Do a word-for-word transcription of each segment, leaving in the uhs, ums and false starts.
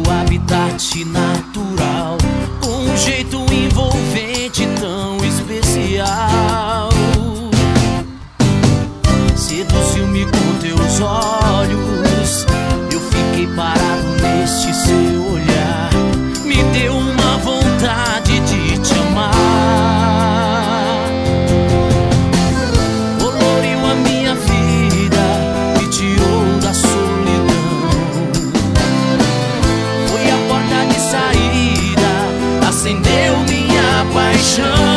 habitat natural, com um jeito envolvente tão especial. Seduziu-me com teus olhos, eu fiquei parado neste seu olhar. Me deu uma vontade de te amar. Coloriu a minha vida, me tirou da solidão. Foi a porta de saída, acendeu minha paixão.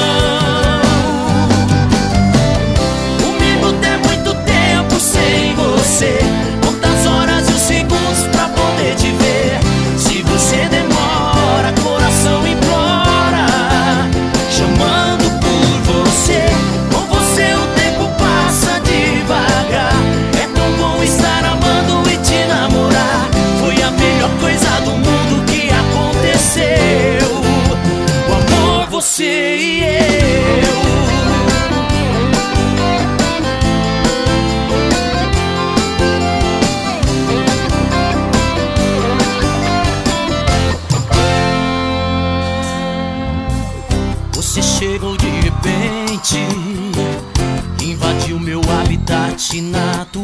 Quantas horas e os segundos pra poder te ver? Se você demora, coração implora, chamando por você. Com você o tempo passa devagar. É tão bom estar amando e te namorar. Foi a melhor coisa do mundo que aconteceu. O amor, você e eu. Você chegou de repente, invadiu meu habitat natural.